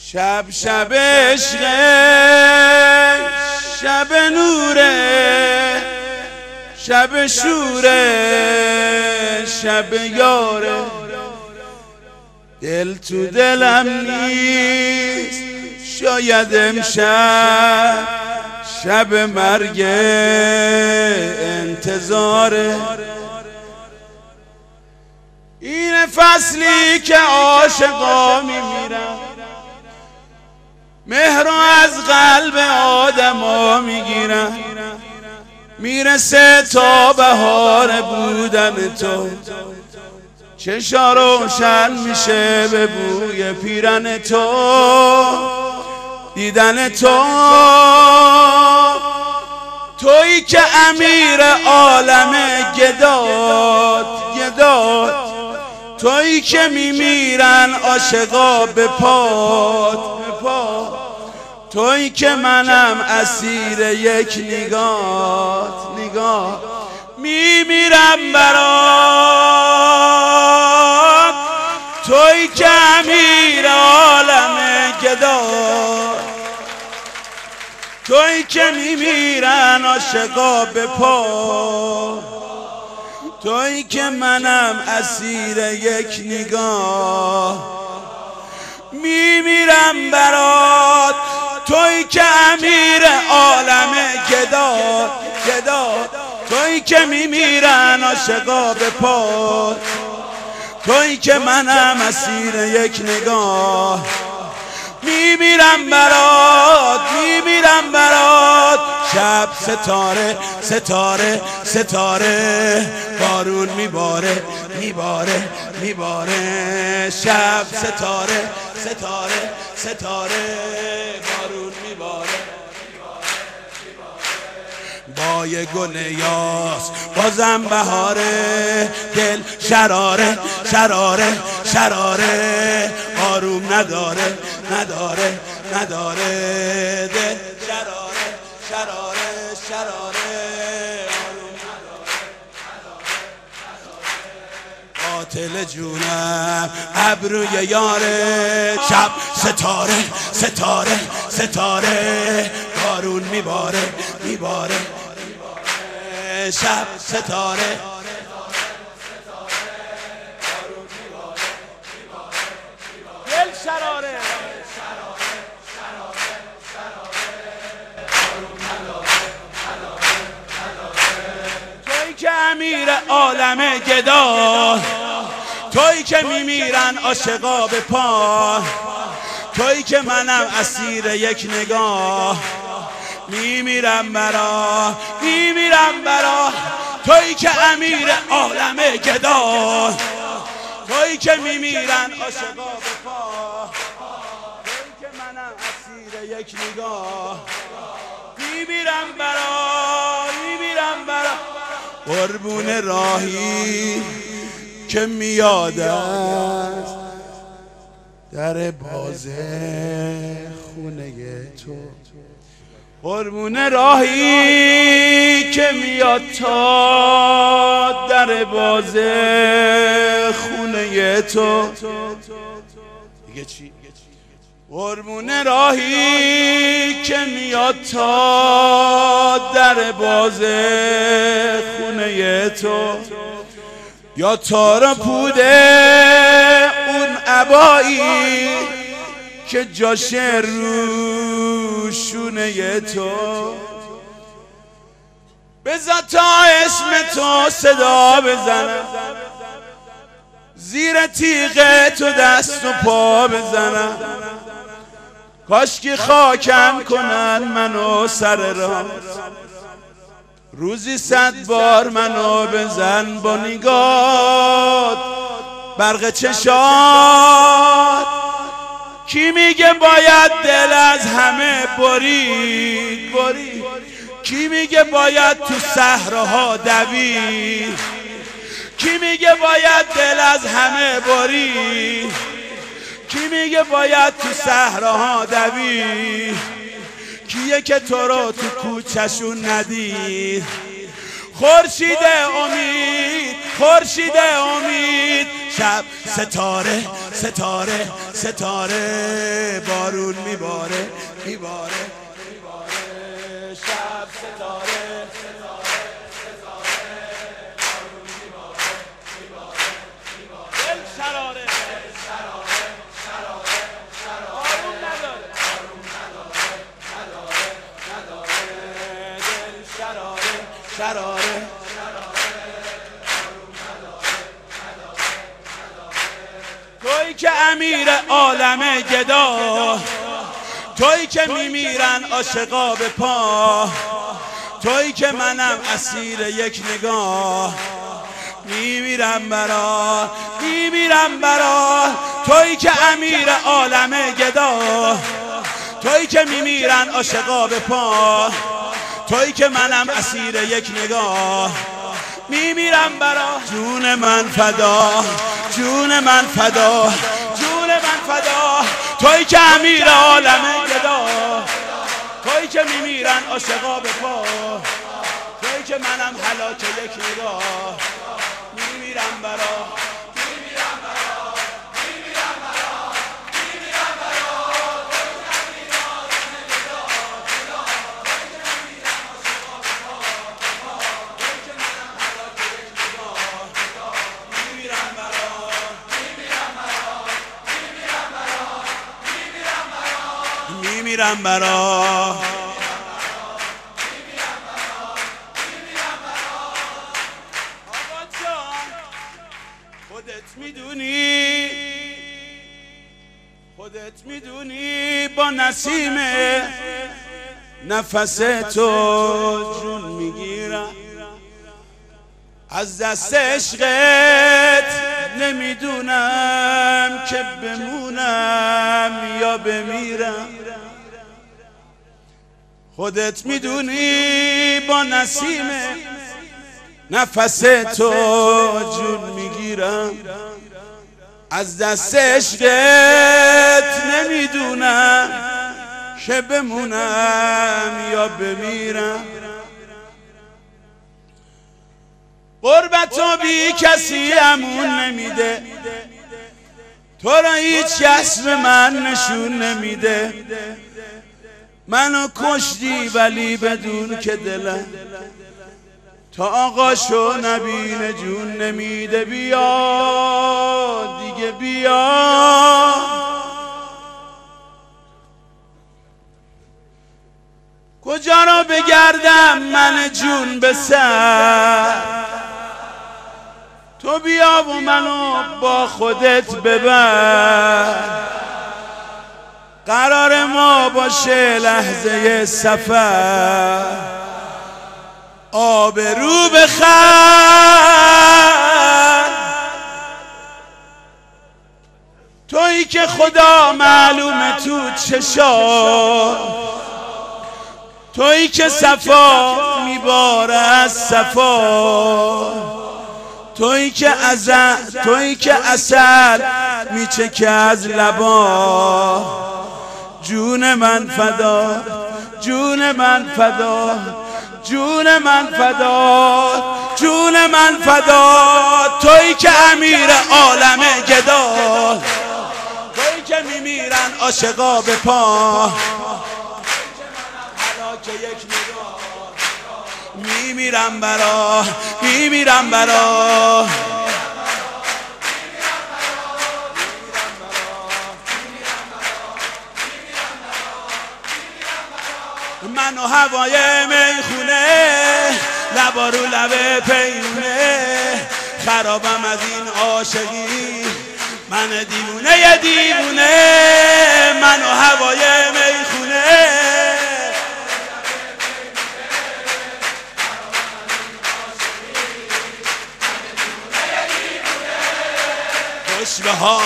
شب شب عشقه، شب نوره، شب شوره، شب یاره. دل تو دلم نیست، شاید امشب شب مرگ انتظاره. این فصلی که عاشقا میمیرن، مهر از قلب آدما میگیرن. میرسه تا بهار بودن تو، چشا روشن میشه به بوی پیرن تو، دیدن تو. تویی که امیر عالم گداد، تویی که میمیرن عاشقا به پات، تویی که منم اسیر یک نگاه میمیرم برات. تویی که امیر عالم گداد، تویی که میمیرن عاشقا به پا، تویی که منم اسیر یک نگاه میمیرم برات. تویی که امیر عالم گداد، تویی که میمیرن عاشقا به پا، تویی که منم اسیر یک نگاه میمیرم برات، میمیرم برات. شب ستاره ستاره ستاره، بارون میباره میباره میباره. شب ستاره ستاره ستاره، بارون میباره. با یه گل یاس بازم بهاره، دل شراره شراره شراره. آروم نداره نداره نداره، دل شراره شراره شراره. آروم نداره. قاتل جونم ابروی یاره، شب ستاره ستاره ستاره، بارون میباره میباره. شب ستاره دل شراره. تویی که امیر عالم گدا، تویی که میمیرن عاشقا به پا، تویی که منم اسیر یک نگاه میمیرم برا میمیرم برا. تویی که امیر عالم گدا، تویی که میمیرن عاشقا به پا، تویی که منم اسیر یک نگاه میمیرم برا میمیرم برا. قربون راهی که میاد است در باز خونه تو، قربون راهی که میاد تا در باز خونه تو. دیگه چی؟ قربون راهی که میاد تا در باز خونه تو، یا تار پوده اون عبایی که جاشه رو شونه تو. بذار تا اسم تو صدا بزنم، زیر تیغ تو دست و پا بزنم. کاشکی خاکم کنن منو سر راه، روزی 100 بار منو بزن با نگات برق چشات. کی میگه باید دل از همه برید؟ کی میگه باید تو صحراها دوید؟ کی میگه باید دل از همه برید؟ کی میگه باید تو صحراها دوید؟ کیه که تو رو تو کوچشون ندید؟ خورشید امید، خورشید امید. شب ستاره ستاره ستاره بارون میباره میباره شب ستاره دل شراره بارون نداره دل شراره تویی که امیر عالم گدا، تویی که میمیرن عاشقا به پا، تویی که منم اسیر یک نگاه میمیرم برا میمیرم برا. تویی که امیر عالم گدا، تویی که میمیرن عاشقا به پا، تویی که منم اسیر یک نگاه میمیرم برا. جون من فدا جون من فدا جون من فدا. تویی که امیر عالم گدا، تویی که میمیرن عاشقا به پا، تویی که منم هلاک یک نگاه میمیرم برا میمیرم برا میمیرم برا میمیرم برا. میمیرم برا آقا جان خودت میدونی خودت میدونی با نسیم نفس تو جون میگیرم. از دست عشقت نمیدونم که بمونم یا بمیرم. خودت میدونی با نسیم نفس تو جون میگیرم. از دست عشقت نمیدونم که بمونم یا بمیرم. قربت تو بی کسی امون نمیده، تو را هیچ کس به من نشون نمیده. منو کشتی ولی بدون که دلم تا آقاشو نبینه جون نمیده. بیا دیگه بیا کجا را بگردم من جون به سر، تو بیا و منو با خودت ببر. قرار ما باشه لحظه سفر، آبرو بخر. تویی که خدا معلومه تو چشات، تویی که صفا میباره از صفا، تویی که عسل میچکه از لبا. جون من فدا جون من فدا جون من فدا جون من فدا. تویی که امیر عالم گدا، تویی که میمیرن عاشقا به پا، میمیرم برا میمیرم برا. من و هوای میخونه لبا رو لبه پیونه، خرابم از این عاشقی من دیوونه یه دیوونه. من و هوای میخونه خوش به حال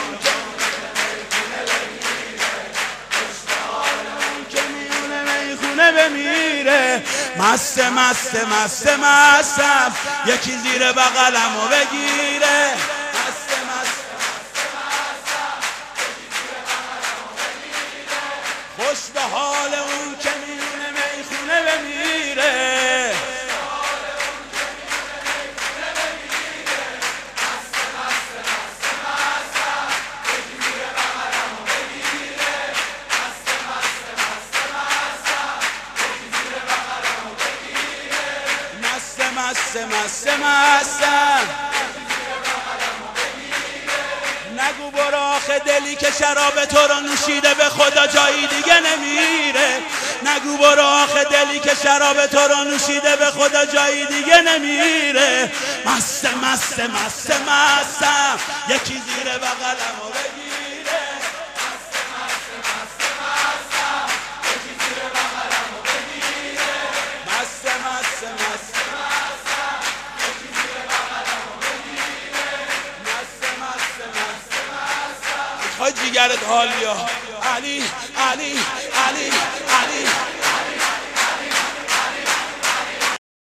بمیره. مست مست مست مستم یکی زیر بغلمو بگیره. مست مست خوش به حال اون که میونه میخونه بمیره. مسته مستم. نگو برو آخه دلی که شراب تو رو نوشیده به خدا جایی دیگه نمیره. نگو برو آخه دلی که شراب تو رو نوشیده به خدا جایی دیگه نمیره. مسته مسته مسته مستم، یکی زیر بغلمو بگیره. مسته مسته مسته مستم، یکی زیر بغلمو بگیره. مسته مسته مسته مستم، یکی زیر بغلمو بگیره. مسته مسته مسته مستم. های جیگرت حال بیا. علی علی علی علی